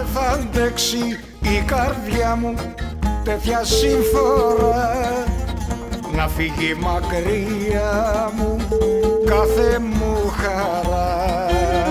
θα αντέξει η καρδιά μου τέτοια σύμφορα, να φύγει μακριά μου κάθε μου χαρά.